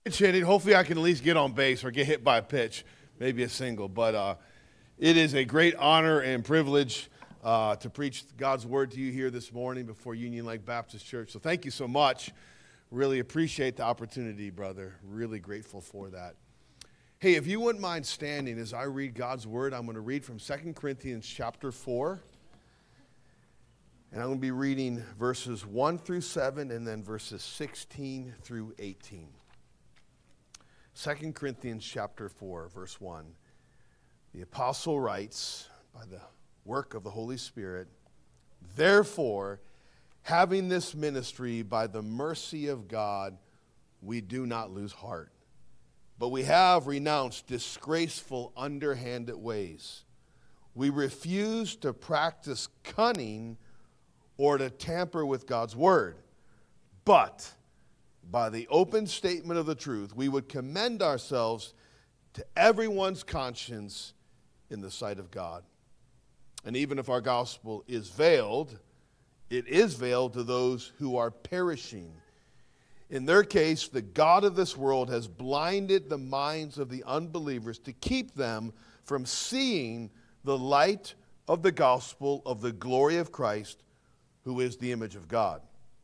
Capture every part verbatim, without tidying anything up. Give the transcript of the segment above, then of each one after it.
Pitch hitting. Hopefully I can at least get on base or get hit by a pitch, maybe a single. But uh, it is a great honor and privilege uh, to preach God's word to you here this morning before Union Lake Baptist Church. So thank you so much. Really appreciate the opportunity, brother. Really grateful for that. Hey, if you wouldn't mind standing as I read God's word, I'm going to read from Second Corinthians chapter four. And I'm going to be reading verses one through seven and then verses sixteen through eighteen. Second Corinthians chapter four, verse one. The apostle writes, by the work of the Holy Spirit, "Therefore, having this ministry by the mercy of God, we do not lose heart. But we have renounced disgraceful, underhanded ways. We refuse to practice cunning or to tamper with God's word. But by the open statement of the truth, we would commend ourselves to everyone's conscience in the sight of God. And even if our gospel is veiled, it is veiled to those who are perishing. In their case, the God of this world has blinded the minds of the unbelievers to keep them from seeing the light of the gospel of the glory of Christ, who is the image of God.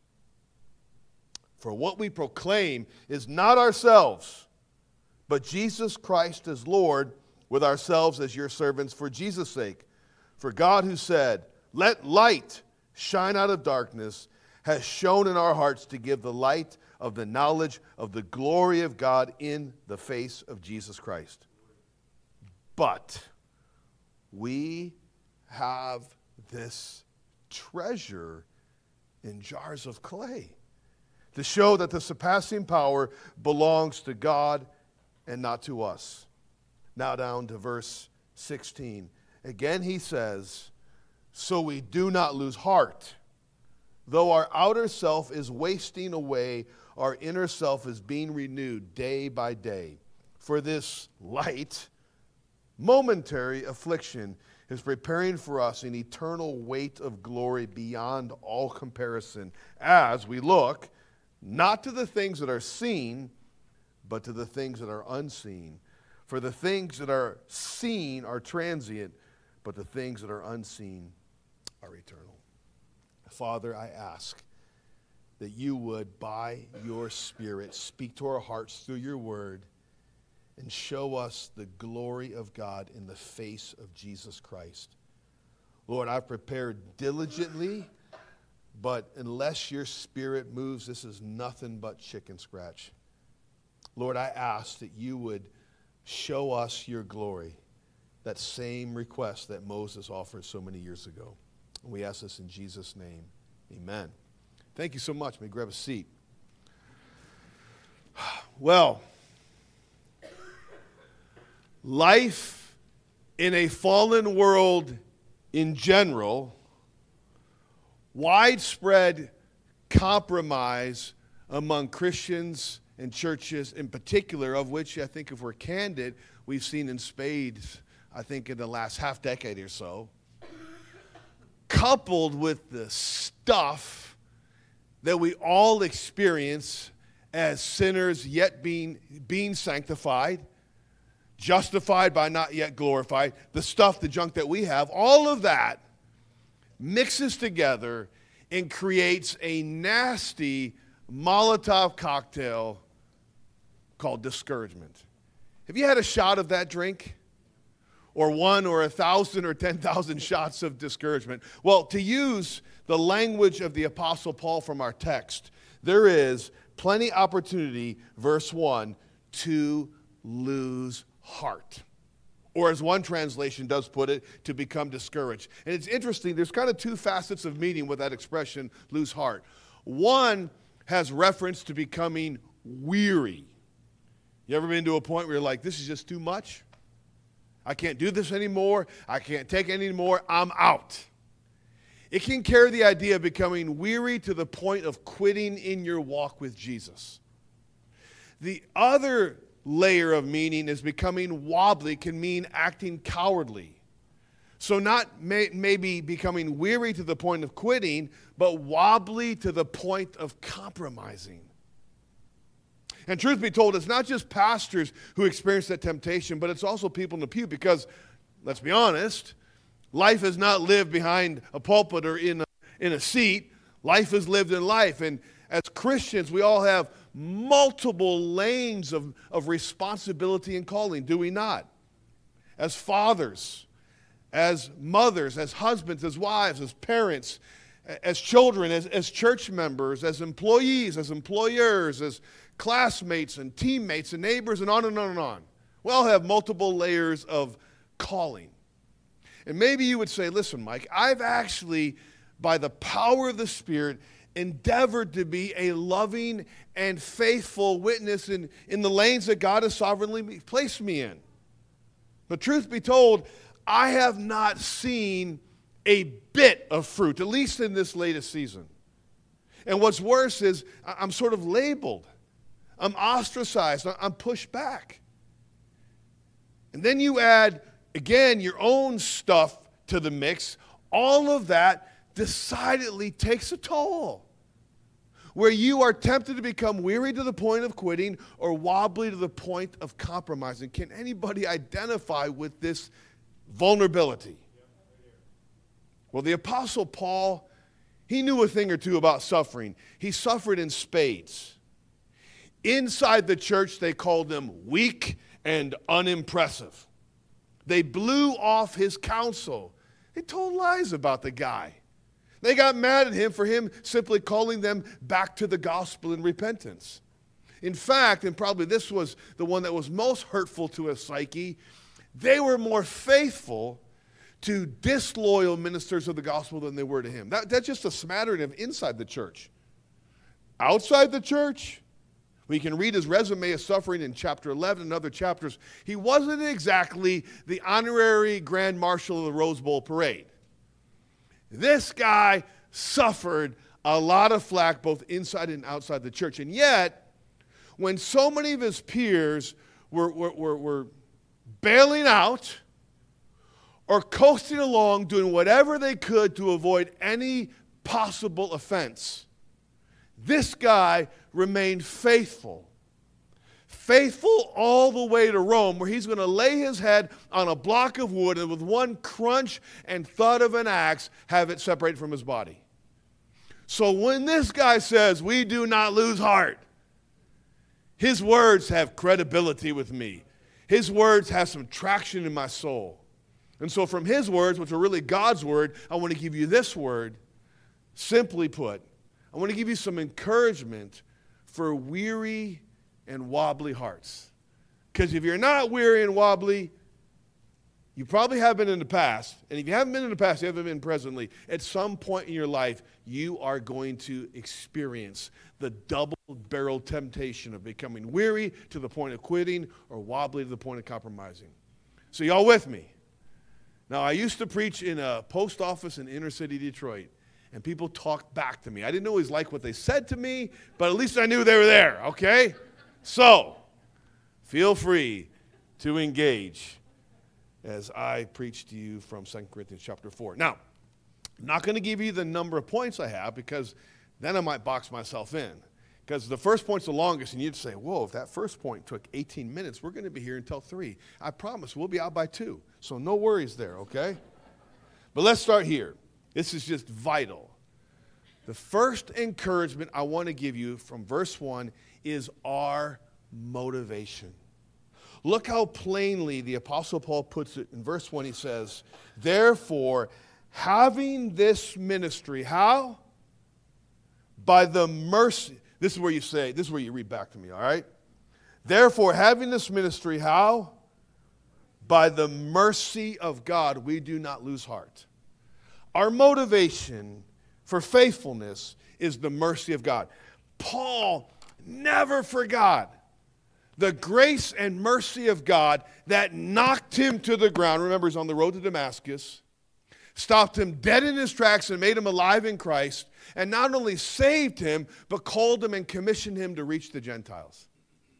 For what we proclaim is not ourselves, but Jesus Christ as Lord, with ourselves as your servants for Jesus' sake. For God, who said, 'Let light shine out of darkness,' has shone in our hearts to give the light of the knowledge of the glory of God in the face of Jesus Christ. But we have this treasure in jars of clay, to show that the surpassing power belongs to God and not to us." Now down to verse sixteen. Again he says, "So we do not lose heart. Though our outer self is wasting away, our inner self is being renewed day by day. For this light, momentary affliction is preparing for us an eternal weight of glory beyond all comparison, as we look not to the things that are seen, but to the things that are unseen. For the things that are seen are transient, but the things that are unseen are eternal." Father, I ask that you would, by your Spirit, speak to our hearts through your word and show us the glory of God in the face of Jesus Christ. Lord, I've prepared diligently, but unless your Spirit moves, this is nothing but chicken scratch. Lord, I ask that you would show us your glory, that same request that Moses offered so many years ago. And we ask this in Jesus' name. Amen. Thank you so much. May you grab a seat. Well, life in a fallen world in general, widespread compromise among Christians and churches in particular, of which I think if we're candid, we've seen in spades, I think in the last half decade or so, coupled with the stuff that we all experience as sinners yet being, being sanctified, justified by not yet glorified, the stuff, the junk that we have, all of that mixes together and creates a nasty Molotov cocktail called discouragement. Have you had a shot of that drink? Or one or a thousand or ten thousand shots of discouragement? Well, to use the language of the Apostle Paul from our text, there is plenty opportunity, verse one, to lose heart. Or as one translation does put it, to become discouraged. And it's interesting, there's kind of two facets of meaning with that expression, lose heart. One has reference to becoming weary. You ever been to a point where you're like, this is just too much? I can't do this anymore. I can't take it anymore. I'm out. It can carry the idea of becoming weary to the point of quitting in your walk with Jesus. The other layer of meaning is becoming wobbly, can mean acting cowardly. So not may, maybe becoming weary to the point of quitting, but wobbly to the point of compromising. And truth be told, it's not just pastors who experience that temptation, but it's also people in the pew because, let's be honest, life is not lived behind a pulpit or in a, in a seat. Life is lived in life. And as Christians, we all have multiple lanes of, of responsibility and calling, do we not? As fathers, as mothers, as husbands, as wives, as parents, as children, as, as church members, as employees, as employers, as classmates and teammates and neighbors, and on and on and on. We all have multiple layers of calling. And maybe you would say, listen, Mike, I've actually, by the power of the Spirit, endeavored to be a loving and faithful witness in, in the lanes that God has sovereignly placed me in. But truth be told, I have not seen a bit of fruit, at least in this latest season. And what's worse is I'm sort of labeled. I'm ostracized. I'm pushed back. And then you add, again, your own stuff to the mix. All of that decidedly takes a toll, where you are tempted to become weary to the point of quitting or wobbly to the point of compromising. Can anybody identify with this vulnerability? Well, the Apostle Paul, he knew a thing or two about suffering. He suffered in spades. Inside the church, they called him weak and unimpressive. They blew off his counsel. They told lies about the guy. They got mad at him for him simply calling them back to the gospel and repentance. In fact, and probably this was the one that was most hurtful to his psyche, they were more faithful to disloyal ministers of the gospel than they were to him. That, that's just a smattering of inside the church. Outside the church, we can read his resume of suffering in chapter eleven and other chapters. He wasn't exactly the honorary grand marshal of the Rose Bowl parade. This guy suffered a lot of flack both inside and outside the church. And yet, when so many of his peers were, were, were, were bailing out or coasting along, doing whatever they could to avoid any possible offense, this guy remained faithful. Faithful all the way to Rome, where he's going to lay his head on a block of wood and with one crunch and thud of an axe, have it separated from his body. So when this guy says, we do not lose heart, his words have credibility with me. His words have some traction in my soul. And so from his words, which are really God's word, I want to give you this word. Simply put, I want to give you some encouragement for weary and wobbly hearts. Because if you're not weary and wobbly, you probably have been in the past. And if you haven't been in the past, you haven't been presently. At some point in your life, you are going to experience the double-barreled temptation of becoming weary to the point of quitting or wobbly to the point of compromising. So y'all with me? Now, I used to preach in a post office in inner city Detroit, and people talked back to me. I didn't always like what they said to me, but at least I knew they were there, okay? So, feel free to engage as I preach to you from Second Corinthians chapter four. Now, I'm not going to give you the number of points I have because then I might box myself in. Because the first point's the longest, and you'd say, whoa, if that first point took eighteen minutes, we're going to be here until three. I promise we'll be out by two. So no worries there, okay? But let's start here. This is just vital. The first encouragement I want to give you from verse one is our motivation. Look how plainly the Apostle Paul puts it in verse one. He says, therefore, having this ministry, how? By the mercy. This is where you say, this is where you read back to me, all right? Therefore, having this ministry, how? By the mercy of God, we do not lose heart. Our motivation for faithfulness is the mercy of God. Paul never forgot the grace and mercy of God that knocked him to the ground. Remember, he's on the road to Damascus, stopped him dead in his tracks and made him alive in Christ, and not only saved him, but called him and commissioned him to reach the Gentiles.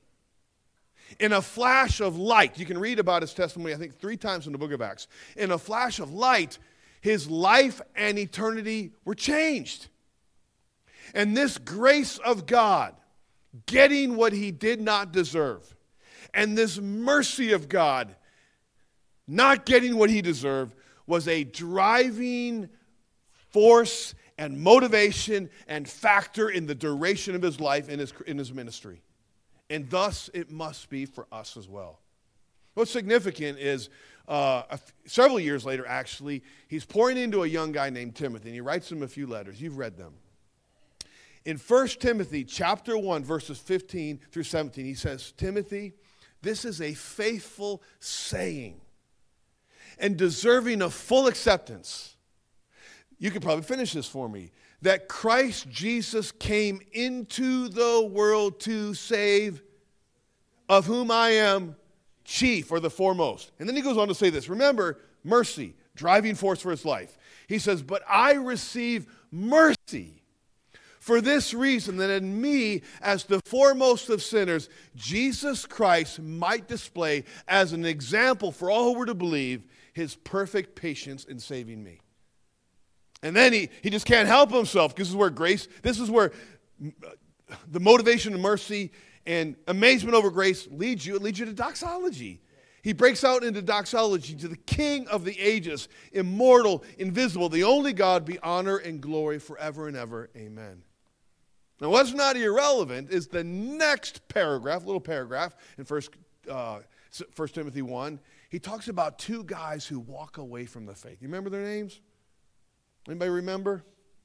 In a flash of light, you can read about his testimony, I think, three times in the book of Acts. In a flash of light, his life and eternity were changed. And this grace of God getting what he did not deserve. And this mercy of God, not getting what he deserved, was a driving force and motivation and factor in the duration of his life and his, in his ministry. And thus it must be for us as well. What's significant is uh, a f- several years later, actually, he's pouring into a young guy named Timothy, and he writes him a few letters. You've read them. In First Timothy chapter one, verses fifteen through seventeen, he says, Timothy, this is a faithful saying and deserving of full acceptance. You could probably finish this for me. That Christ Jesus came into the world to save, of whom I am chief, or the foremost. And then he goes on to say this. Remember, mercy, driving force for his life. He says, but I receive mercy for this reason, that in me, as the foremost of sinners, Jesus Christ might display as an example for all who were to believe his perfect patience in saving me. And then he, he just can't help himself, because this is where grace, this is where the motivation of mercy and amazement over grace leads you. It leads you to doxology. He breaks out into doxology to the King of the ages, immortal, invisible, the only God, be honor and glory forever and ever. Amen. Now, what's not irrelevant is the next paragraph, little paragraph in First, uh, First Timothy one. He talks about two guys who walk away from the faith. You remember their names? Anybody remember?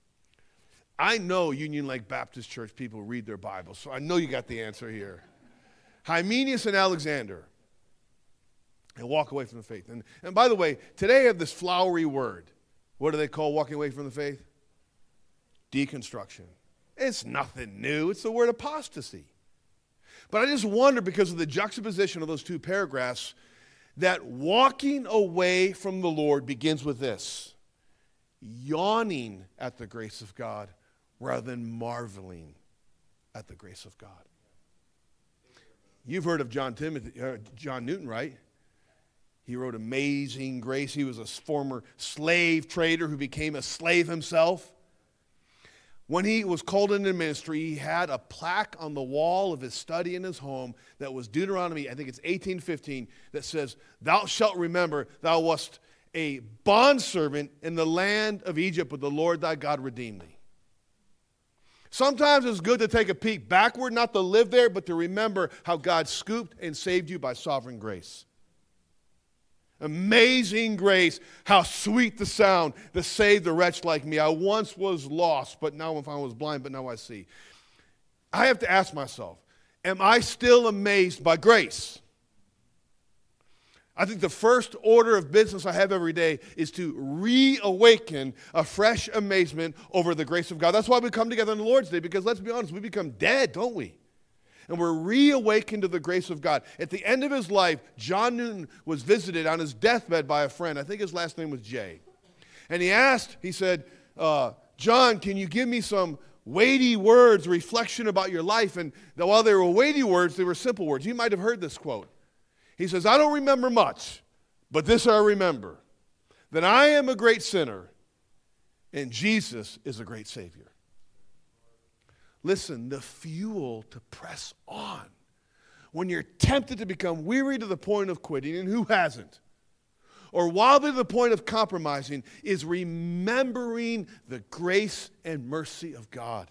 I know Union Lake Baptist Church people read their Bibles, so I know you got the answer here. Hymenaeus and Alexander. And walk away from the faith. And, and by the way, today I have this flowery word. What do they call walking away from the faith? Deconstruction. It's nothing new. It's the word apostasy. But I just wonder, because of the juxtaposition of those two paragraphs, that walking away from the Lord begins with this: yawning at the grace of God rather than marveling at the grace of God. You've heard of John Timothy, uh, John Newton, right? He wrote Amazing Grace. He was a former slave trader who became a slave himself. When he was called into ministry, he had a plaque on the wall of his study in his home that was Deuteronomy, I think it's eighteen fifteen, that says, "Thou shalt remember, thou wast a bondservant in the land of Egypt, but the Lord thy God redeemed thee." Sometimes it's good to take a peek backward, not to live there, but to remember how God scooped and saved you by sovereign grace. Amazing grace, how sweet the sound that saved a wretch like me. I once was lost, but now I was blind, but now I see. I have to ask myself, am I still amazed by grace? I think the first order of business I have every day is to reawaken a fresh amazement over the grace of God. That's why we come together on the Lord's Day, because let's be honest, we become dead, don't we? And we're reawakened to the grace of God. At the end of his life, John Newton was visited on his deathbed by a friend. I think his last name was Jay. And he asked, he said, uh, John, can you give me some weighty words, reflection about your life? And while they were weighty words, they were simple words. You might have heard this quote. He says, I don't remember much, but this I remember, that I am a great sinner, and Jesus is a great Savior. Listen, the fuel to press on when you're tempted to become weary to the point of quitting, and who hasn't, or wobbly to the point of compromising, is remembering the grace and mercy of God.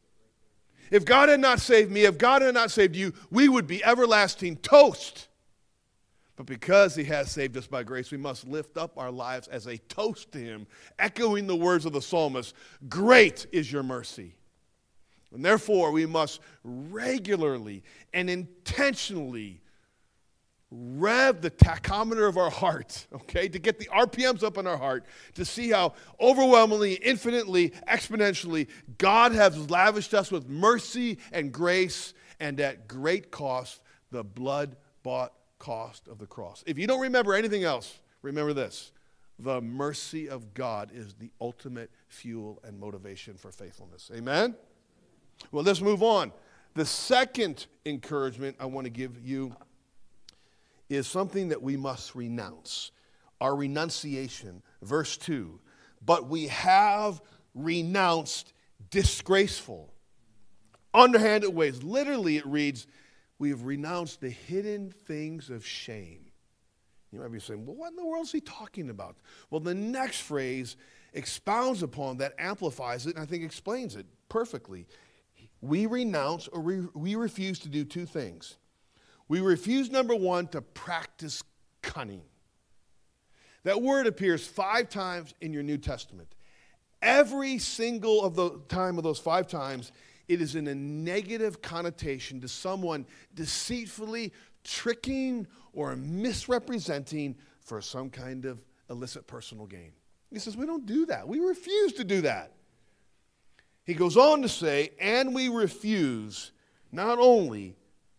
If God had not saved me, if God had not saved you, we would be everlasting toast. But because he has saved us by grace, we must lift up our lives as a toast to him, echoing the words of the psalmist, great is your mercy. And therefore, we must regularly and intentionally rev the tachometer of our heart, okay, to get the R P Ms up in our heart, to see how overwhelmingly, infinitely, exponentially God has lavished us with mercy and grace, and at great cost, the blood-bought cost of the cross. If you don't remember anything else, remember this: the mercy of God is the ultimate fuel and motivation for faithfulness. Amen? Well, let's move on. The second encouragement I want to give you is something that we must renounce. Our renunciation. Verse two. But we have renounced disgraceful, underhanded ways. Literally, it reads, we have renounced the hidden things of shame. You might be saying, well, what in the world is he talking about? Well, the next phrase expounds upon that, amplifies it, and I think explains it perfectly. We renounce or we, we refuse to do two things. We refuse, number one, to practice cunning. That word appears five times in your New Testament. Every single of the time of those five times, it is in a negative connotation to someone deceitfully tricking or misrepresenting for some kind of illicit personal gain. He says, we don't do that. We refuse to do that. He goes on to say, and we refuse not only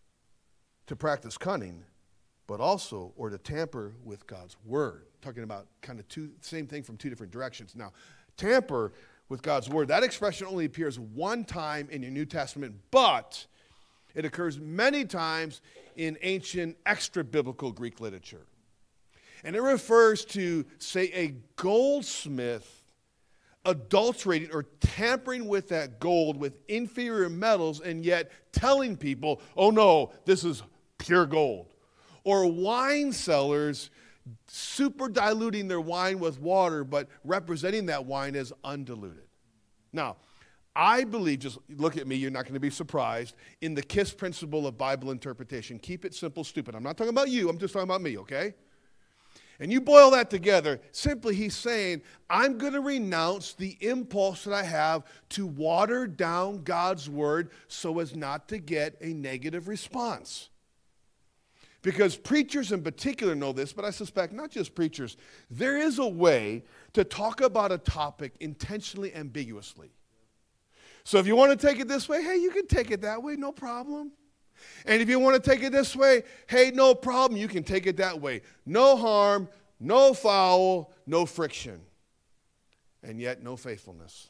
to practice cunning, but also, or to tamper with God's word. Talking about kind of two, same thing from two different directions. Now, tamper with God's word, that expression only appears one time in your New Testament, but it occurs many times in ancient extra-biblical Greek literature. And it refers to, say, a goldsmith adulterating or tampering with that gold with inferior metals and yet telling people, oh no, this is pure gold. Or wine sellers super diluting their wine with water but representing that wine as undiluted. Now, I believe, just look at me, you're not going to be surprised, in the KISS principle of Bible interpretation. Keep it simple, stupid. I'm not talking about you, I'm just talking about me, okay? And you boil that together, simply he's saying, I'm going to renounce the impulse that I have to water down God's word so as not to get a negative response. Because preachers in particular know this, but I suspect not just preachers. There is a way to talk about a topic intentionally ambiguously. So if you want to take it this way, hey, you can take it that way, no problem. And if you want to take it this way, hey, no problem, you can take it that way. No harm, no foul, no friction. And yet no faithfulness.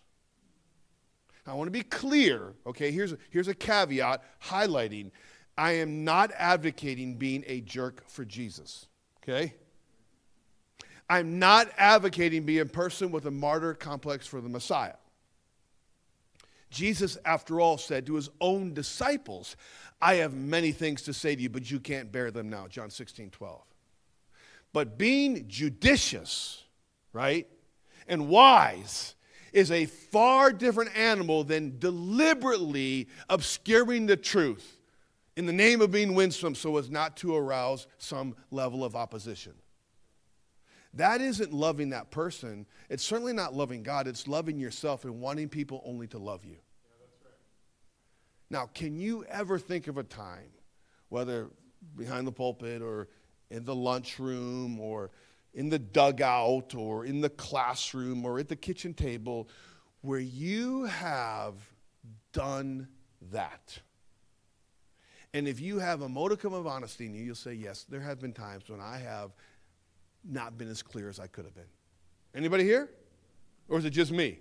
I want to be clear, okay, here's a, here's a caveat highlighting. I am not advocating being a jerk for Jesus, okay? I'm not advocating being a person with a martyr complex for the Messiah. Jesus, after all, said to his own disciples, I have many things to say to you, but you can't bear them now, John sixteen twelve. But being judicious, right, and wise is a far different animal than deliberately obscuring the truth in the name of being winsome so as not to arouse some level of opposition. That isn't loving that person. It's certainly not loving God. It's loving yourself and wanting people only to love you. Yeah, that's right. Now, can you ever think of a time, whether behind the pulpit or in the lunchroom or in the dugout or in the classroom or at the kitchen table, where you have done that? And if you have a modicum of honesty in you, you'll say, yes, there have been times when I have not been as clear as I could have been. Anybody here? Or is it just me?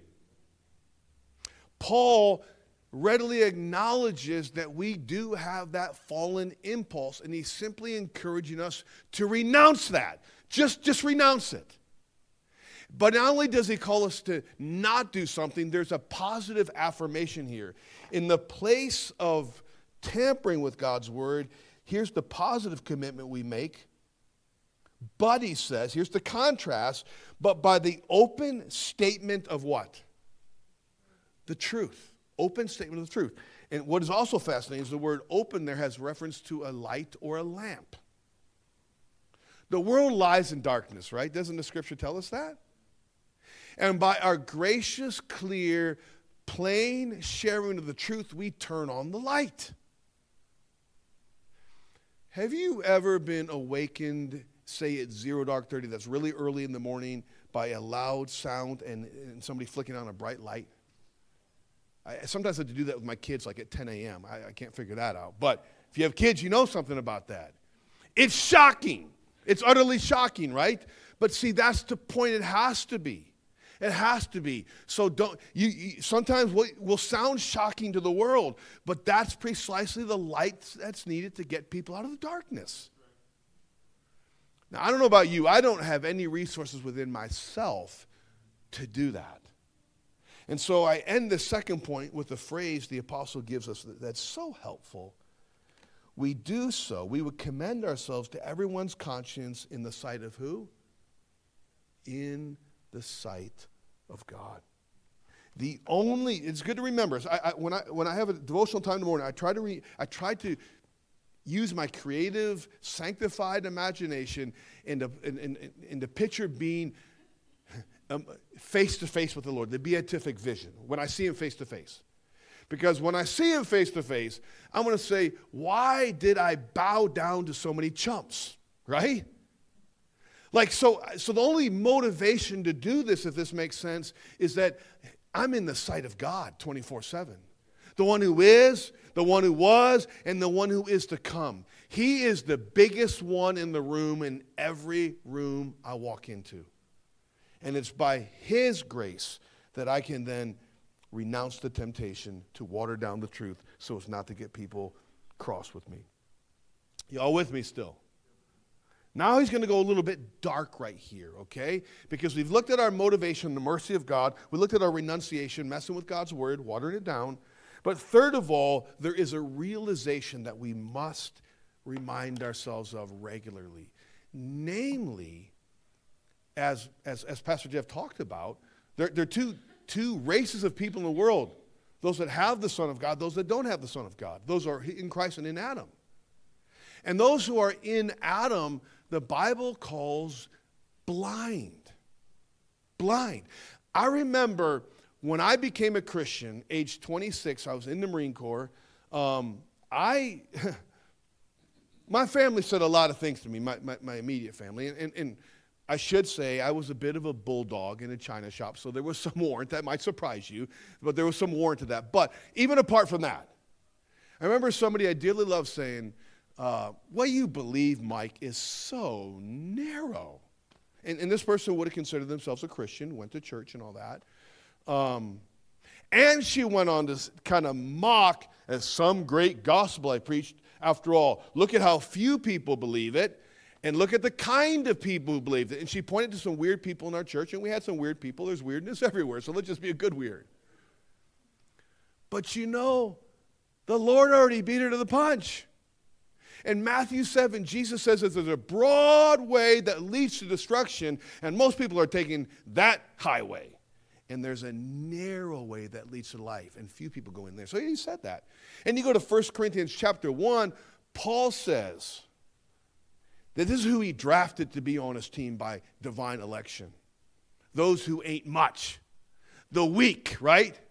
Paul readily acknowledges that we do have that fallen impulse, and he's simply encouraging us to renounce that. Just, just renounce it. But not only does he call us to not do something, there's a positive affirmation here. In the place of tampering with God's word, here's the positive commitment we make. But, he says, here's the contrast, but by the open statement of what? The truth. Open statement of the truth. And what is also fascinating is the word open there has reference to a light or a lamp. The world lies in darkness, right? Doesn't the scripture tell us that? And by our gracious, clear, plain sharing of the truth, we turn on the light. Have you ever been awakened, say at zero dark thirty, that's really early in the morning, by a loud sound and, and somebody flicking on a bright light? I sometimes have to do that with my kids like at ten a.m. I, I can't figure that out. But if you have kids, you know something about that. It's shocking. It's utterly shocking, right? But see, that's the point. It has to be. It has to be. So don't you, you sometimes will, will sound shocking to the world, but that's precisely the light that's needed to get people out of the darkness. Now, I don't know about you. I don't have any resources within myself to do that. And so I end the second point with a phrase the apostle gives us that's so helpful. We do so, we would commend ourselves to everyone's conscience in the sight of who? In the sight of God. The only, it's good to remember, I, I, when, I, when I have a devotional time in the morning, I try to re, I try to use my creative, sanctified imagination and to, and, and, and to picture being um, face-to-face with the Lord, the beatific vision, when I see him face-to-face. Because when I see him face-to-face, I'm going to say, why did I bow down to so many chumps, right? Like, so, so the only motivation to do this, if this makes sense, is that I'm in the sight of God twenty-four seven. The one who is, the one who was, and the one who is to come. He is the biggest one in the room in every room I walk into. And it's by his grace that I can then renounce the temptation to water down the truth so as not to get people cross with me. Y'all with me still? Now he's going to go a little bit dark right here, okay? Because we've looked at our motivation, the mercy of God. We looked at our renunciation, messing with God's word, watering it down. But third of all, there is a realization that we must remind ourselves of regularly. Namely, as, as, as Pastor Jeff talked about, there, there are two Two races of people in the world. Those that have the Son of God, those that don't have the Son of God. Those are in Christ and in Adam. And those who are in Adam, the Bible calls blind. Blind. I remember when I became a Christian, age twenty-six, I was in the Marine Corps. Um, I, my family said a lot of things to me, my, my, my immediate family. And, and, and I should say I was a bit of a bulldog in a china shop, so there was some warrant. That might surprise you, but there was some warrant to that. But even apart from that, I remember somebody I dearly loved saying, uh, what you believe, Mike, is so narrow. And, and this person would have considered themselves a Christian, went to church and all that. Um, and she went on to kind of mock as some great gospel I preached. After all, look at how few people believe it. And look at the kind of people who believed it. And she pointed to some weird people in our church, and we had some weird people. There's weirdness everywhere, so let's just be a good weird. But you know, the Lord already beat her to the punch. In Matthew seven, Jesus says that there's a broad way that leads to destruction, and most people are taking that highway. And there's a narrow way that leads to life, and few people go in there. So he said that. And you go to First Corinthians chapter one, Paul says that this is who he drafted to be on his team by divine election. Those who ain't much. The weak, right?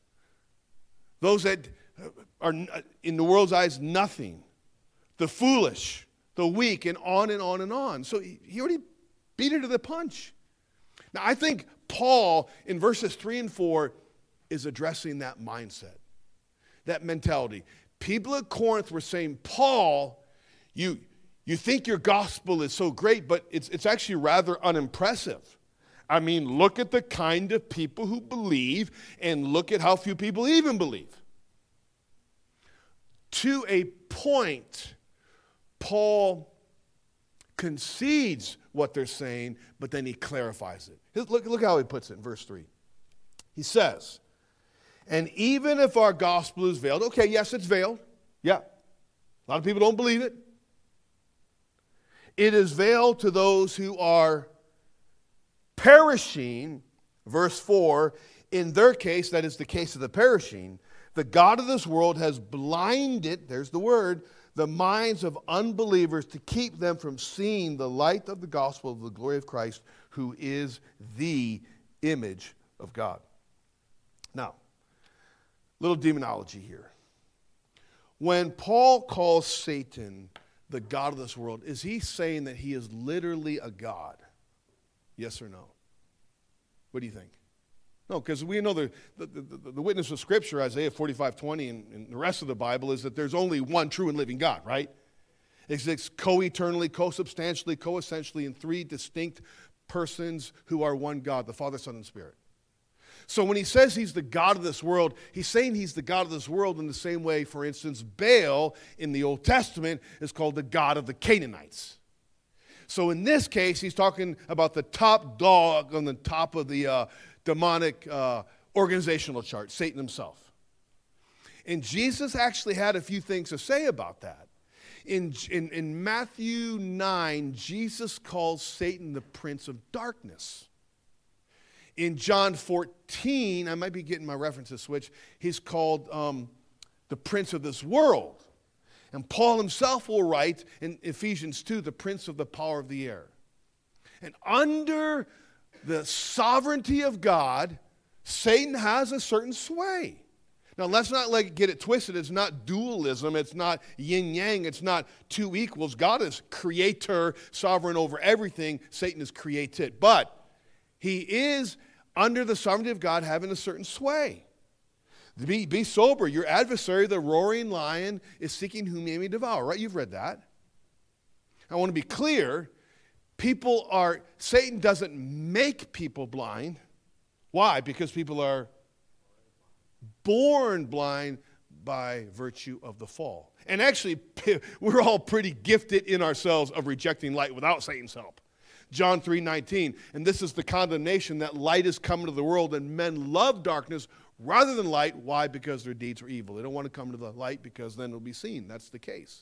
Those that are, in the world's eyes, nothing. The foolish, the weak, and on and on and on. So he already beat her to the punch. Now, I think Paul, in verses three and four, is addressing that mindset, that mentality. People at Corinth were saying, Paul, you... You think your gospel is so great, but it's, it's actually rather unimpressive. I mean, look at the kind of people who believe, and look at how few people even believe. To a point, Paul concedes what they're saying, but then he clarifies it. Look, look how he puts it in verse three. He says, and even if our gospel is veiled, okay, yes, it's veiled. Yeah. A lot of people don't believe it. It is veiled to those who are perishing, verse four. In their case, that is the case of the perishing, the God of this world has blinded, there's the word, the minds of unbelievers to keep them from seeing the light of the gospel of the glory of Christ, who is the image of God. Now, little demonology here. When Paul calls Satan the God of this world, is he saying that he is literally a God? Yes or no? What do you think? No, because we know the, the, the, the witness of Scripture, Isaiah forty-five twenty, and, and the rest of the Bible is that there's only one true and living God, right? It's, it's co-eternally, co-substantially, co-essentially in three distinct persons who are one God, the Father, Son, and Spirit. So when he says he's the God of this world, he's saying he's the God of this world in the same way, for instance, Baal in the Old Testament is called the God of the Canaanites. So in this case, he's talking about the top dog on the top of the uh, demonic uh, organizational chart, Satan himself. And Jesus actually had a few things to say about that. In, in, in Matthew nine, Jesus calls Satan the prince of darkness. In John fourteen, I might be getting my references switched, he's called um, the prince of this world. And Paul himself will write in Ephesians two, the prince of the power of the air. And under the sovereignty of God, Satan has a certain sway. Now, let's not like get it twisted. It's not dualism. It's not yin-yang. It's not two equals. God is creator, sovereign over everything. Satan is created. But he is, under the sovereignty of God, having a certain sway. Be, be sober. Your adversary, the roaring lion, is seeking whom he may devour. Right? You've read that. I want to be clear. People are, Satan doesn't make people blind. Why? Because people are born blind by virtue of the fall. And actually, we're all pretty gifted in ourselves of rejecting light without Satan's help. John three nineteen, and this is the condemnation that light is come into the world and men love darkness rather than light. Why? Because their deeds are evil. They don't want to come to the light because then it'll be seen. That's the case.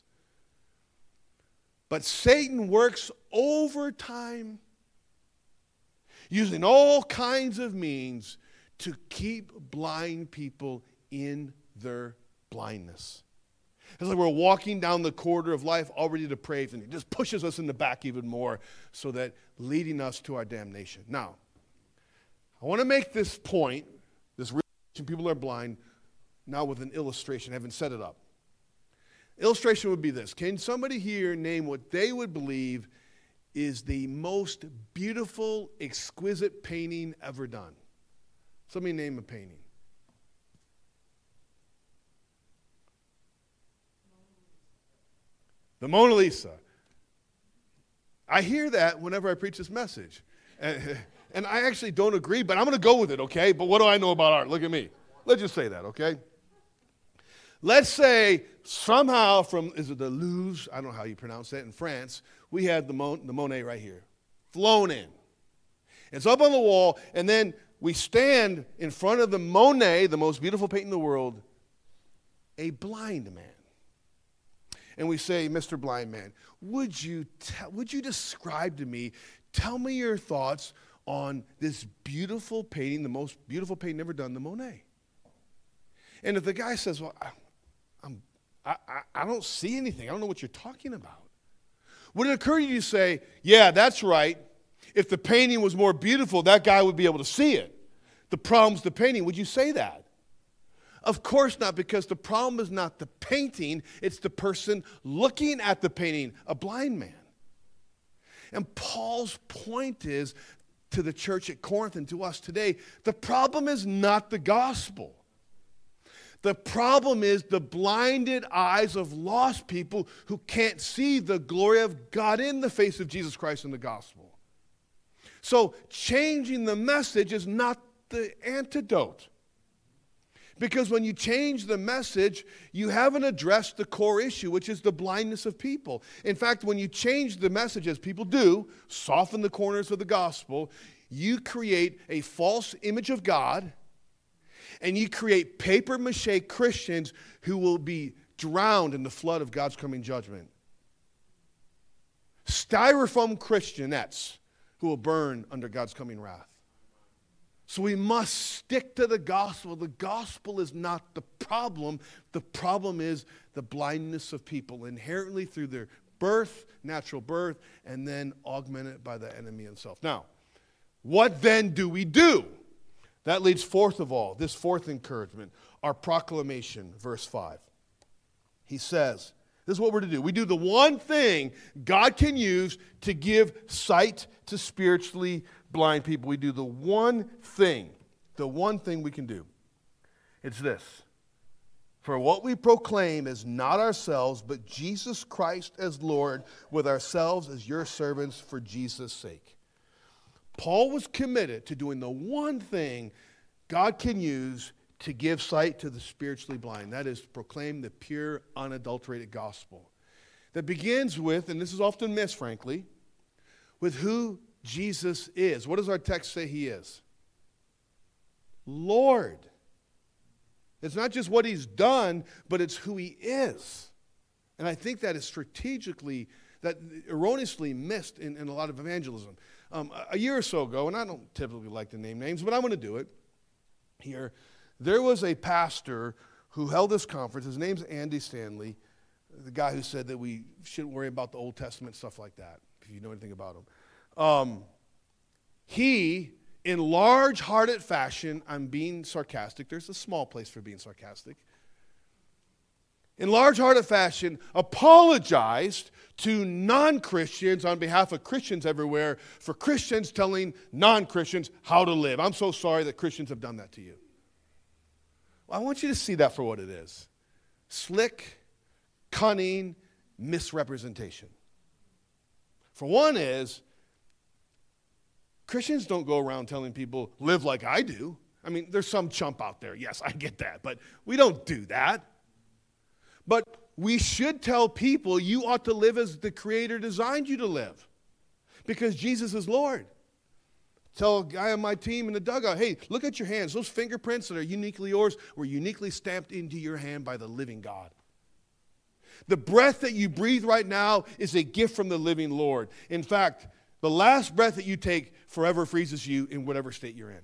But Satan works overtime, using all kinds of means to keep blind people in their blindness. It's like we're walking down the corridor of life already depraved, and he just pushes us in the back even more, so that leading us to our damnation. Now, I want to make this point, this realization people are blind, now with an illustration. I haven't set it up. Illustration would be this. Can somebody here name what they would believe is the most beautiful, exquisite painting ever done? Somebody name a painting. The Mona Lisa. I hear that whenever I preach this message. And, and I actually don't agree, but I'm going to go with it, okay? But what do I know about art? Look at me. Let's just say that, okay? Let's say somehow from, is it the Louvre? I don't know how you pronounce that in France. We had the, Mon- the Monet right here, flown in. It's up on the wall, and then we stand in front of the Monet, the most beautiful painting in the world, a blind man. And we say, Mister Blind Man, would you tell, would you describe to me, tell me your thoughts on this beautiful painting, the most beautiful painting ever done, the Monet? And if the guy says, well, I, I'm, I, I, I don't see anything. I don't know what you're talking about. Would it occur to you to say, yeah, that's right. If the painting was more beautiful, that guy would be able to see it. The problem's the painting. Would you say that? Of course not, because the problem is not the painting, it's the person looking at the painting, a blind man. And Paul's point is to the church at Corinth and to us today, the problem is not the gospel. The problem is the blinded eyes of lost people who can't see the glory of God in the face of Jesus Christ in the gospel. So changing the message is not the antidote. Because when you change the message, you haven't addressed the core issue, which is the blindness of people. In fact, when you change the message, as people do, soften the corners of the gospel, you create a false image of God, and you create papier-mâché Christians who will be drowned in the flood of God's coming judgment. Styrofoam Christianettes who will burn under God's coming wrath. So we must stick to the gospel. The gospel is not the problem. The problem is the blindness of people, inherently through their birth, natural birth, and then augmented by the enemy himself. Now, what then do we do? That leads fourth of all, this fourth encouragement, our proclamation, verse five. He says, this is what we're to do. We do the one thing God can use to give sight to spiritually blind people. We do the one thing, the one thing we can do. It's this. For what we proclaim is not ourselves, but Jesus Christ as Lord, with ourselves as your servants for Jesus' sake. Paul was committed to doing the one thing God can use to give sight to the spiritually blind. That is, proclaim the pure, unadulterated gospel. That begins with, and this is often missed, frankly, with who Jesus is. What does our text say he is? Lord. It's not just what he's done, but it's who he is. And I think that is strategically, that erroneously missed in, in a lot of evangelism. Um, a year or so ago, and I don't typically like to name names, but I'm going to do it here. There was a pastor who held this conference. His name's Andy Stanley, the guy who said that we shouldn't worry about the Old Testament, stuff like that, if you know anything about him. Um, he, in large-hearted fashion, I'm being sarcastic. There's a small place for being sarcastic. In large-hearted fashion, apologized to non-Christians on behalf of Christians everywhere for Christians telling non-Christians how to live. I'm so sorry that Christians have done that to you. Well, I want you to see that for what it is. Slick, cunning misrepresentation. For one is, Christians don't go around telling people, live like I do. I mean, there's some chump out there. Yes, I get that. But we don't do that. But we should tell people you ought to live as the Creator designed you to live. Because Jesus is Lord. Tell a guy on my team in the dugout, hey, look at your hands. Those fingerprints that are uniquely yours were uniquely stamped into your hand by the living God. The breath that you breathe right now is a gift from the living Lord. In fact, the last breath that you take forever freezes you in whatever state you're in.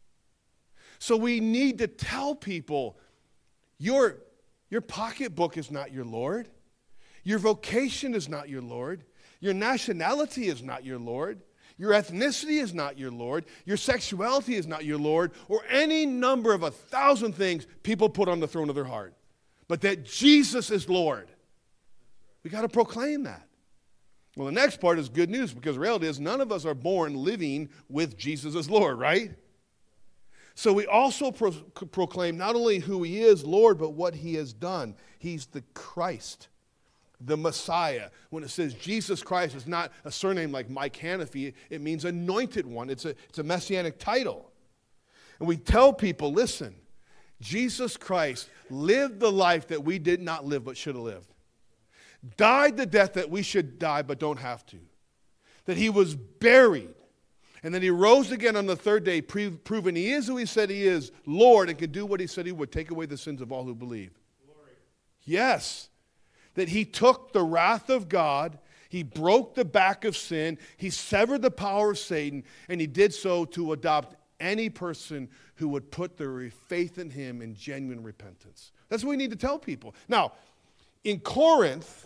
So we need to tell people, your, your pocketbook is not your Lord. Your vocation is not your Lord. Your nationality is not your Lord. Your ethnicity is not your Lord. Your sexuality is not your Lord. Or any number of a thousand things people put on the throne of their heart. But that Jesus is Lord. We got to proclaim that. Well, the next part is good news, because the reality is none of us are born living with Jesus as Lord, right? So we also pro- proclaim not only who he is, Lord, but what he has done. He's the Christ, the Messiah. When it says Jesus Christ, it's not a surname like Mike Hannafy. It means anointed one. It's a, it's a messianic title. And we tell people, listen, Jesus Christ lived the life that we did not live but should have lived. Died the death that we should die but don't have to. That he was buried. And then he rose again on the third day, pre- proving he is who he said he is, Lord, and can do what he said he would, take away the sins of all who believe. Glory. Yes. That he took the wrath of God, he broke the back of sin, he severed the power of Satan, and he did so to adopt any person who would put their faith in him in genuine repentance. That's what we need to tell people. Now, in Corinth,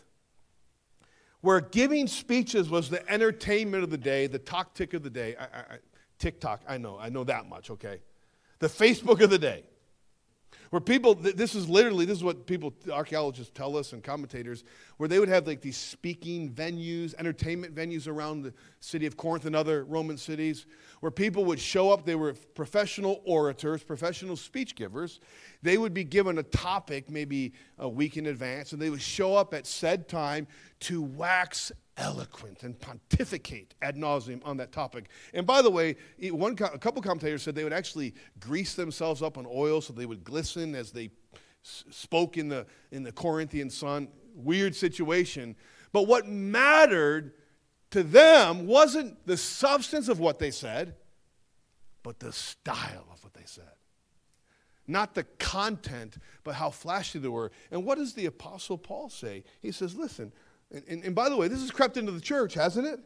where giving speeches was the entertainment of the day, the talk tick of the day, I, I, TikTok, I know, I know that much, okay? The Facebook of the day. Where people, this is literally, this is what people, archaeologists tell us and commentators, where they would have like these speaking venues, entertainment venues around the city of Corinth and other Roman cities, where people would show up. They were professional orators, professional speech givers. They would be given a topic maybe a week in advance, and they would show up at said time to wax eloquent and pontificate ad nauseum on that topic. And by the way, one a couple commentators said they would actually grease themselves up on oil so they would glisten as they s- spoke in the in the Corinthian sun. Weird situation. But what mattered to them wasn't the substance of what they said, but the style of what they said. Not the content, but how flashy they were. And what does the Apostle Paul say? He says, listen, And, and, and by the way, this has crept into the church, hasn't it?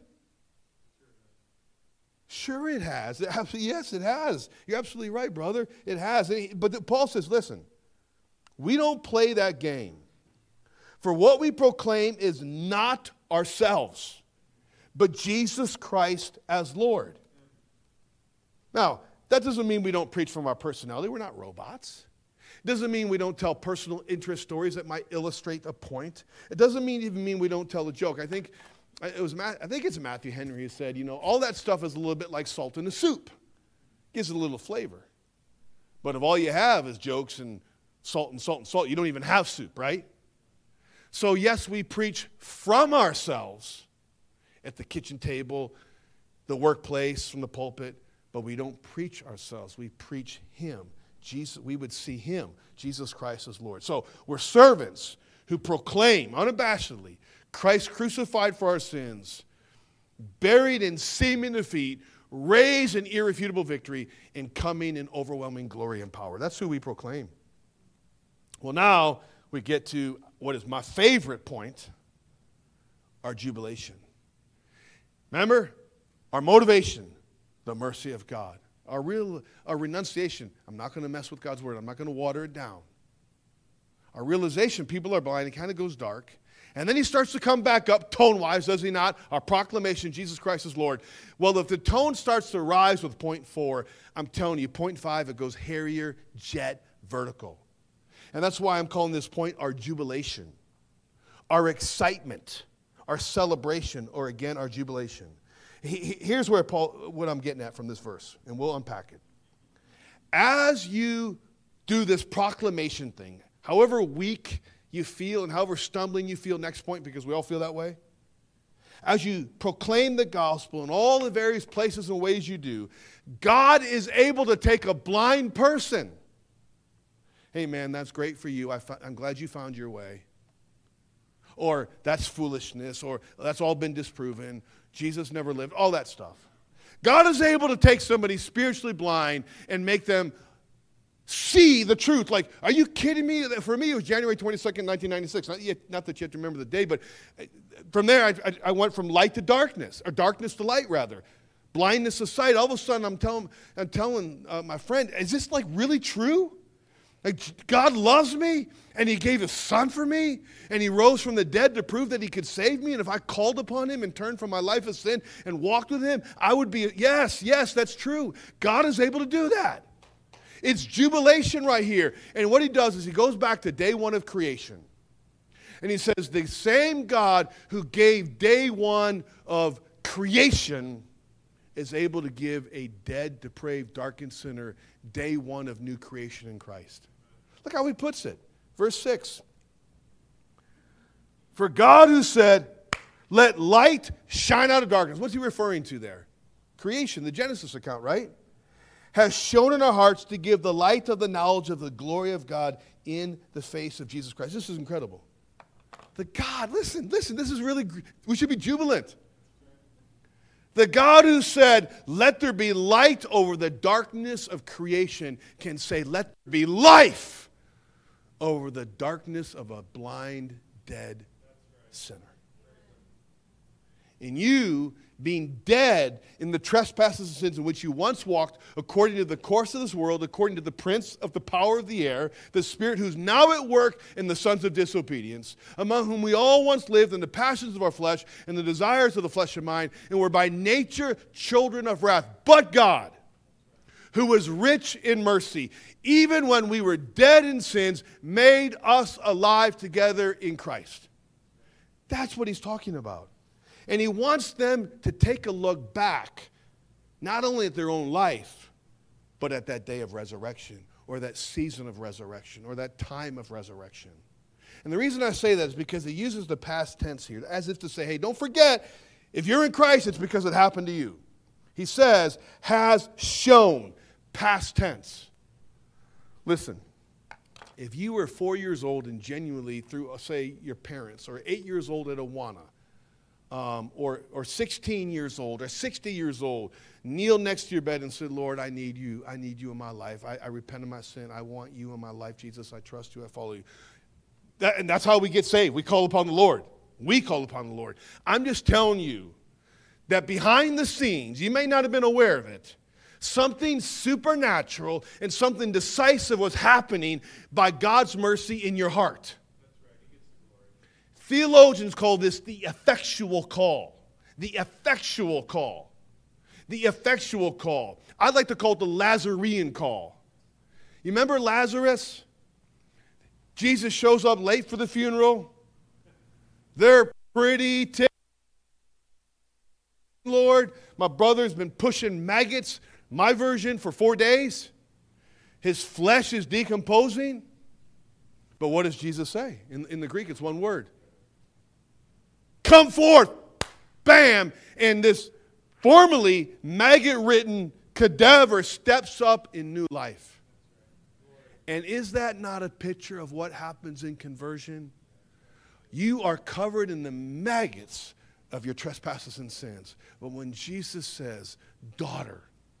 Sure it has. It absolutely, yes, it has. You're absolutely right, brother. It has. He, but the, Paul says, listen, we don't play that game. For what we proclaim is not ourselves, but Jesus Christ as Lord. Now, that doesn't mean we don't preach from our personality. We're not robots. It doesn't mean we don't tell personal interest stories that might illustrate a point. It doesn't mean even mean we don't tell a joke. I think it was I think it's Matthew Henry who said, you know, all that stuff is a little bit like salt in a soup. Gives it a little flavor. But if all you have is jokes and salt and salt and salt, you don't even have soup, right? So yes, we preach from ourselves at the kitchen table, the workplace, from the pulpit, but we don't preach ourselves. We preach him. Jesus, we would see him, Jesus Christ as Lord. So we're servants who proclaim unabashedly Christ crucified for our sins, buried in seeming defeat, raise an irrefutable victory in coming in overwhelming glory and power. That's who we proclaim. Well, now we get to what is my favorite point, our jubilation. Remember, our motivation, the mercy of God. Our real, our renunciation, I'm not going to mess with God's word. I'm not going to water it down. Our realization, people are blind, it kind of goes dark. And then he starts to come back up tone-wise, does he not? Our proclamation, Jesus Christ is Lord. Well, if the tone starts to rise with point four, I'm telling you, point five, it goes Harrier, jet, vertical. And that's why I'm calling this point our jubilation, our excitement, our celebration, or again, our jubilation. Here's where Paul, what I'm getting at from this verse, and we'll unpack it. As you do this proclamation thing, however weak you feel and however stumbling you feel, next point, because we all feel that way. As you proclaim the gospel in all the various places and ways you do, God is able to take a blind person. Hey man, that's great for you. I I'm glad you found your way. Or that's foolishness, or that's all been disproven. Jesus never lived, all that stuff. God is able to take somebody spiritually blind and make them see the truth. Like, are you kidding me? For me, it was January twenty-second, nineteen ninety-six. Not, yet, not that you have to remember the day, but from there, I, I, I went from light to darkness, or darkness to light, rather. Blindness of sight. All of a sudden, I'm telling, I'm telling uh, my friend, is this like really true? Like, God loves me, and he gave his son for me, and he rose from the dead to prove that he could save me, and if I called upon him and turned from my life of sin and walked with him, I would be, yes, yes, that's true. God is able to do that. It's jubilation right here. And what he does is he goes back to day one of creation. And he says, the same God who gave day one of creation is able to give a dead, depraved, darkened sinner day one of new creation in Christ. Look how he puts it. Verse six. For God who said, let light shine out of darkness. What's he referring to there? Creation, the Genesis account, right? Has shown in our hearts to give the light of the knowledge of the glory of God in the face of Jesus Christ. This is incredible. The God, listen, listen, this is really, we should be jubilant. The God who said, let there be light over the darkness of creation can say, let there be life over the darkness of a blind, dead sinner. And you, being dead in the trespasses and sins in which you once walked, according to the course of this world, according to the prince of the power of the air, the spirit who's now at work in the sons of disobedience, among whom we all once lived in the passions of our flesh and the desires of the flesh and mind, and were by nature children of wrath. But God, who was rich in mercy, even when we were dead in sins, made us alive together in Christ. That's what he's talking about. And he wants them to take a look back, not only at their own life, but at that day of resurrection, or that season of resurrection, or that time of resurrection. And the reason I say that is because he uses the past tense here, as if to say, hey, don't forget, if you're in Christ, it's because it happened to you. He says, has shown, past tense. Listen, if you were four years old and genuinely through, say, your parents, or eight years old at Awana, Um, or, or sixteen years old, or sixty years old, kneel next to your bed and say, Lord, I need you. I need you in my life. I, I repent of my sin. I want you in my life, Jesus. I trust you. I follow you. That, and that's how we get saved. We call upon the Lord. We call upon the Lord. I'm just telling you that behind the scenes, you may not have been aware of it, something supernatural and something decisive was happening by God's mercy in your heart. Theologians call this the effectual call. The effectual call. The effectual call. I'd like to call it the Lazarean call. You remember Lazarus? Jesus shows up late for the funeral. They're pretty ticked. Lord, my brother's been pushing maggots, my version, for four days. His flesh is decomposing. But what does Jesus say? In, in the Greek, it's one word. Come forth, bam, and this formerly maggot-ridden cadaver steps up in new life. And is that not a picture of what happens in conversion? You are covered in the maggots of your trespasses and sins. But when Jesus says, daughter,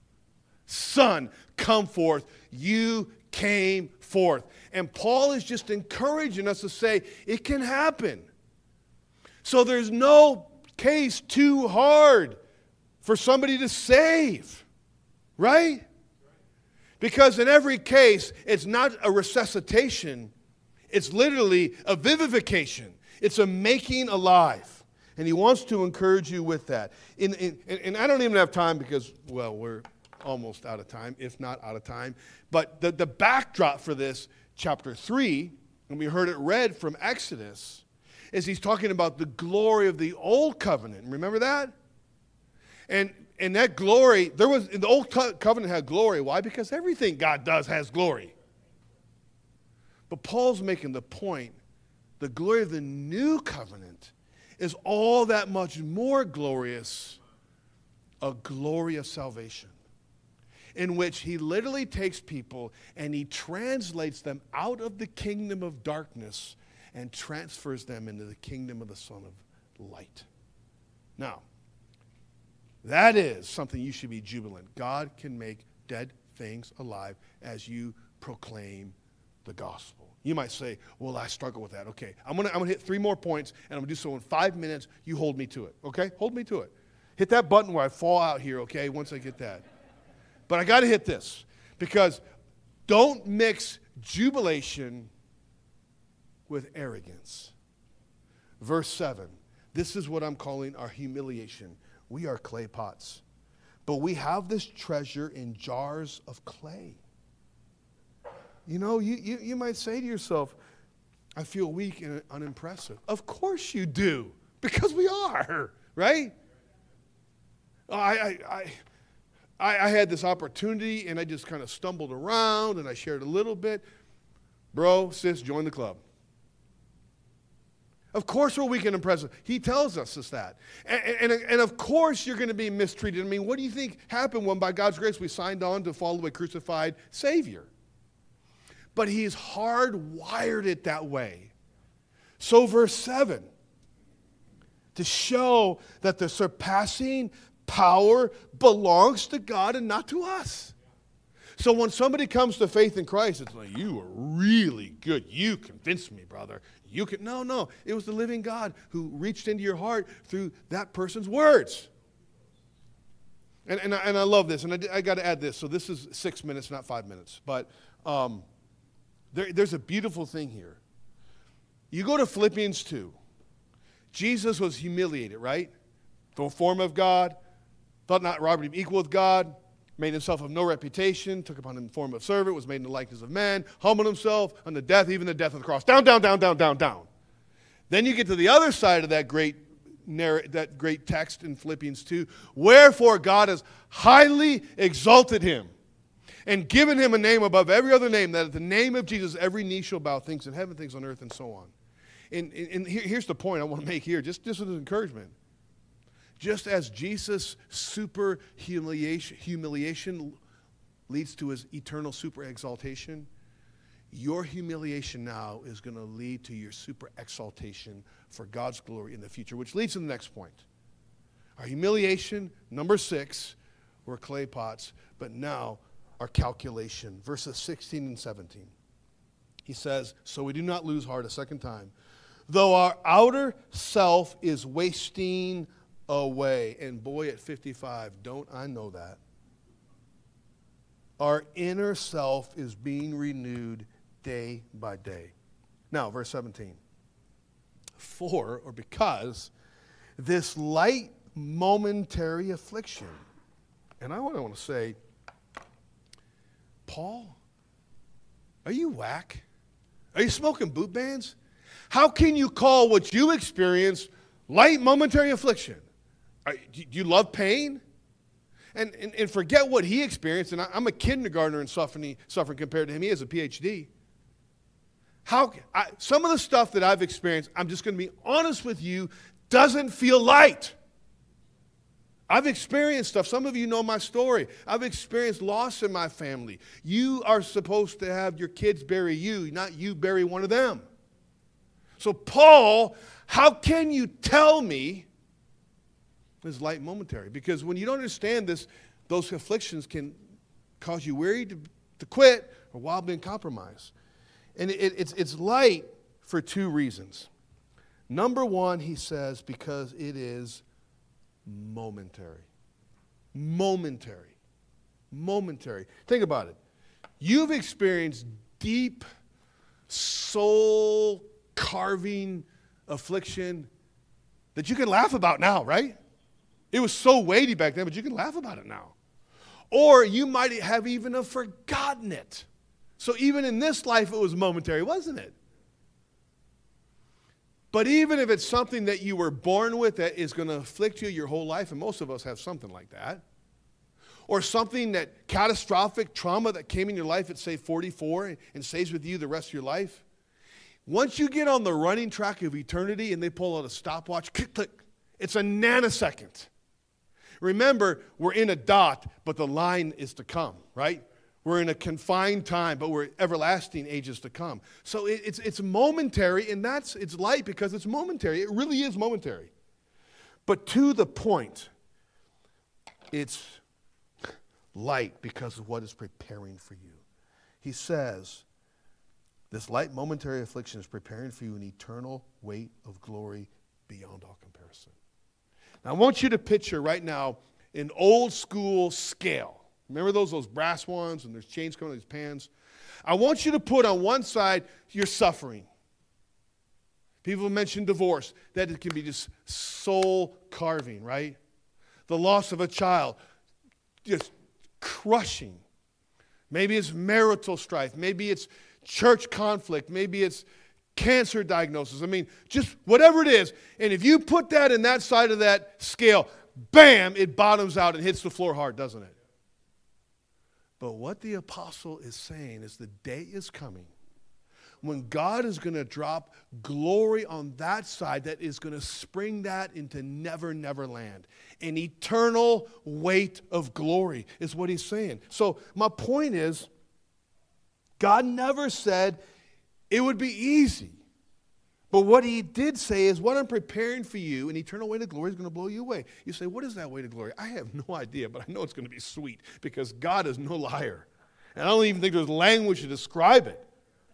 son, come forth, you came forth. And Paul is just encouraging us to say, it can happen. So there's no case too hard for somebody to save, right? Because in every case, it's not a resuscitation. It's literally a vivification. It's a making alive. And he wants to encourage you with that. In, in, and I don't even have time because, well, we're almost out of time, if not out of time. But the, the backdrop for this, chapter three, and we heard it read from Exodus, is he's talking about the glory of the old covenant. Remember that? And and that glory, there was the old covenant had glory. Why? Because everything God does has glory. But Paul's making the point, the glory of the new covenant is all that much more glorious, a glory of salvation, in which he literally takes people and he translates them out of the kingdom of darkness and transfers them into the kingdom of the Son of Light. Now, that is something you should be jubilant. God can make dead things alive as you proclaim the gospel. You might say, well, I struggle with that. Okay, I'm going to I'm gonna hit three more points, and I'm going to do so in five minutes. You hold me to it, okay? Hold me to it. Hit that button where I fall out here, okay, once I get that. But I got to hit this, because don't mix jubilation with arrogance. Verse seven, this is what I'm calling our humiliation. We are clay pots, but we have this treasure in jars of clay. You know, you, you, you might say to yourself, I feel weak and unimpressive. Of course you do, because we are, right? I, I, I, I had this opportunity, and I just kind of stumbled around, and I shared a little bit. Bro, sis, join the club. Of course we're weak and impressive. He tells us this, that. And, and, and of course you're going to be mistreated. I mean, what do you think happened when by God's grace we signed on to follow a crucified Savior? But he's hardwired it that way. So verse seven, to show that the surpassing power belongs to God and not to us. So when somebody comes to faith in Christ, it's like, you are really good. You convinced me, brother. You can no, no. It was the living God who reached into your heart through that person's words. And and I, and I love this, and I, I got to add this. So this is six minutes, not five minutes. But um, there, there's a beautiful thing here. You go to Philippians two. Jesus was humiliated, right? The form of God, thought not robbery to be equal with God, made himself of no reputation, took upon him the form of servant, was made in the likeness of man, humbled himself unto death, even the death of the cross. Down, down, down, down, down, down. Then you get to the other side of that great narr- that great text in Philippians two. Wherefore God has highly exalted him and given him a name above every other name, that at the name of Jesus every knee shall bow, things in heaven, things on earth, and so on. And, and, and here, here's the point I want to make here, just, just as an encouragement. Just as Jesus' super humiliation, humiliation leads to his eternal super exaltation, your humiliation now is going to lead to your super exaltation for God's glory in the future, which leads to the next point. Our humiliation, number six, we're clay pots, but now our calculation, verses sixteen and seventeen. He says, so we do not lose heart a second time, though our outer self is wasting away. And boy, at fifty-five, don't I know that. Our inner self is being renewed day by day. Now, verse seventeen. For, or because, this light momentary affliction. And I want to say, Paul, are you whack? Are you smoking boot bands? How can you call what you experienced light momentary affliction? Are, do you love pain? And, and, and forget what he experienced. And I, I'm a kindergartner in suffering, suffering compared to him. He has a P H D. How I, some of the stuff that I've experienced, I'm just going to be honest with you, doesn't feel light. I've experienced stuff. Some of you know my story. I've experienced loss in my family. You are supposed to have your kids bury you, not you bury one of them. So Paul, how can you tell me is light momentary. Because when you don't understand this, those afflictions can cause you weary to, to quit or wobbly and compromise. And it, it's, it's light for two reasons. Number one, he says, because it is momentary. Momentary. Momentary. Think about it. You've experienced deep, soul-carving affliction that you can laugh about now, right? It was so weighty back then, but you can laugh about it now. Or you might have even have forgotten it. So even in this life, it was momentary, wasn't it? But even if it's something that you were born with that is going to afflict you your whole life, and most of us have something like that, or something that catastrophic trauma that came in your life at, say, forty-four and stays with you the rest of your life, once you get on the running track of eternity and they pull out a stopwatch, click, click, it's a nanosecond. Remember, we're in a dot, but the line is to come, right? We're in a confined time, but we're everlasting ages to come. So it, it's, it's momentary, and that's it's light because it's momentary. It really is momentary. But to the point, it's light because of what is preparing for you. He says, this light momentary affliction is preparing for you an eternal weight of glory beyond all comparison. Now, I want you to picture right now an old school scale. Remember those, those brass ones, and there's chains coming to these pans? I want you to put on one side your suffering. People mention divorce, that it can be just soul carving, right? The loss of a child, just crushing. Maybe it's marital strife. Maybe it's church conflict. Maybe it's cancer diagnosis. I mean, just whatever it is. And if you put that in that side of that scale, bam, it bottoms out and hits the floor hard, doesn't it? But what the apostle is saying is the day is coming when God is going to drop glory on that side that is going to spring that into never, never land. An eternal weight of glory is what he's saying. So my point is, God never said it would be easy. But what he did say is, what I'm preparing for you, an eternal weight of glory is going to blow you away. You say, what is that weight of glory? I have no idea, but I know it's going to be sweet because God is no liar. And I don't even think there's language to describe it.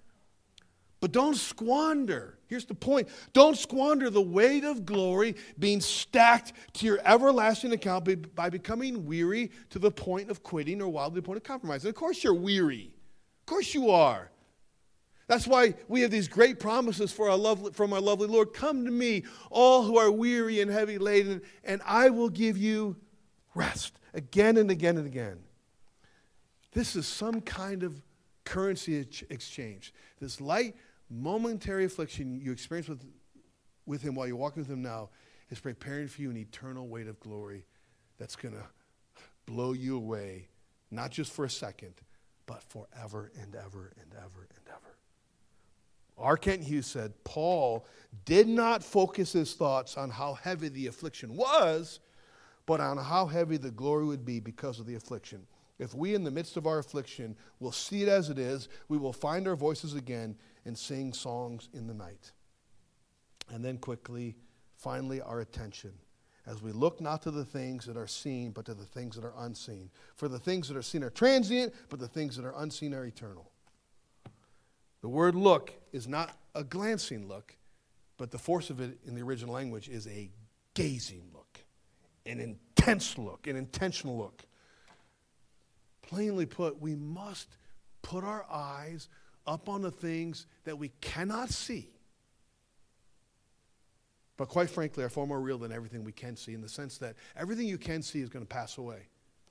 But don't squander. Here's the point. Don't squander the weight of glory being stacked to your everlasting account by becoming weary to the point of quitting or wildly to the point of compromise. And of course you're weary. Of course you are. That's why we have these great promises for our lovely, from our lovely Lord. Come to me, all who are weary and heavy laden, and I will give you rest. Again and again and again. This is some kind of currency exchange. This light, momentary affliction you experience with, with him while you're walking with him now is preparing for you an eternal weight of glory that's going to blow you away, not just for a second, but forever and ever and ever and ever. R. Kent Hughes said, Paul did not focus his thoughts on how heavy the affliction was, but on how heavy the glory would be because of the affliction. If we, in the midst of our affliction, will see it as it is, we will find our voices again and sing songs in the night. And then quickly, finally, our attention. As we look not to the things that are seen, but to the things that are unseen. For the things that are seen are transient, but the things that are unseen are eternal. The word look is not a glancing look, but the force of it in the original language is a gazing look, an intense look, an intentional look. Plainly put, we must put our eyes up on the things that we cannot see, but quite frankly are far more real than everything we can see, in the sense that everything you can see is going to pass away.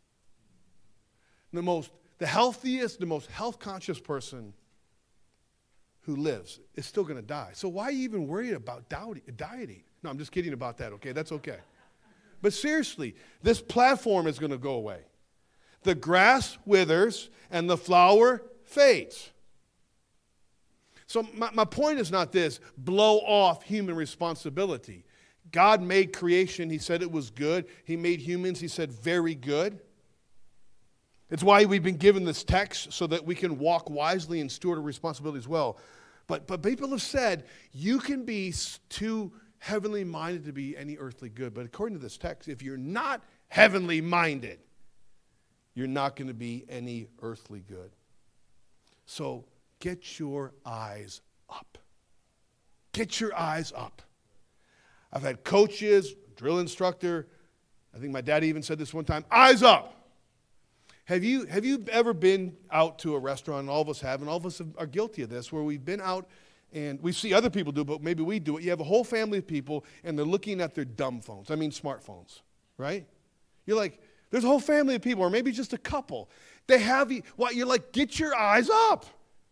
The most, the healthiest, the most health-conscious person who lives is still going to die. So why are you even worried about dieting? No, I'm just kidding about that, okay? That's okay. But seriously, this platform is going to go away. The grass withers and the flower fades. So my, my point is not this, blow off human responsibility. God made creation. He said it was good. He made humans. He said very good. It's why we've been given this text so that we can walk wisely and steward our responsibility as well. But, but people have said you can be too heavenly minded to be any earthly good. But according to this text, if you're not heavenly minded, you're not going to be any earthly good. So get your eyes up. Get your eyes up. I've had coaches, drill instructor, I think my dad even said this one time, eyes up. Have you, have you ever been out to a restaurant, and all of us have, and all of us are guilty of this, where we've been out and we see other people do it, but maybe we do it. You have a whole family of people, and they're looking at their dumb phones. I mean smartphones, right? You're like, there's a whole family of people, or maybe just a couple. They have you, well, you're like, get your eyes up.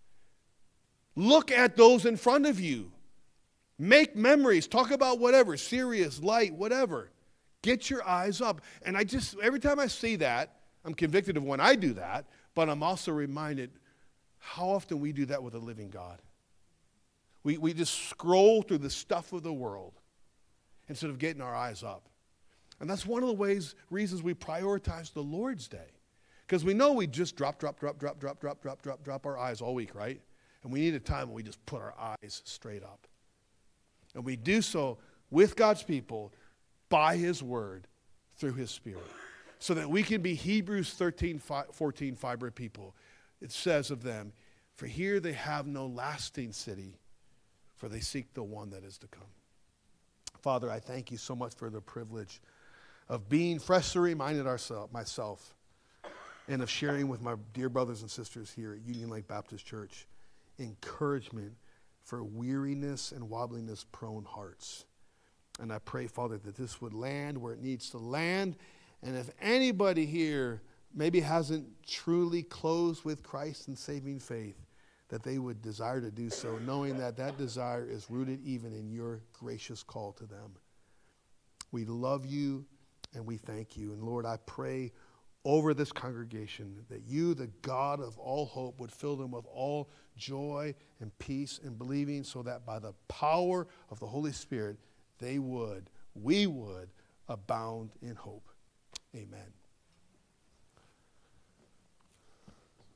Look at those in front of you. Make memories. Talk about whatever, serious, light, whatever. Get your eyes up. And I just, every time I see that, I'm convicted of when I do that, but I'm also reminded how often we do that with a living God. We, we just scroll through the stuff of the world instead of getting our eyes up. And that's one of the ways, reasons we prioritize the Lord's Day. Because we know we just drop, drop, drop, drop, drop, drop, drop, drop, drop our eyes all week, right? And we need a time when we just put our eyes straight up. And we do so with God's people by His Word through His Spirit. So that we can be Hebrews thirteen, fourteen fiber people. It says of them, for here they have no lasting city, for they seek the one that is to come. Father, I thank you so much for the privilege of being freshly reminded ourselves, myself, and of sharing with my dear brothers and sisters here at Union Lake Baptist Church encouragement for weariness and wobbliness prone hearts. And I pray, Father, that this would land where it needs to land. And if anybody here maybe hasn't truly closed with Christ in saving faith, that they would desire to do so, knowing that that desire is rooted even in your gracious call to them. We love you and we thank you. And Lord, I pray over this congregation that you, the God of all hope, would fill them with all joy and peace and believing, so that by the power of the Holy Spirit, they would, we would abound in hope. Amen.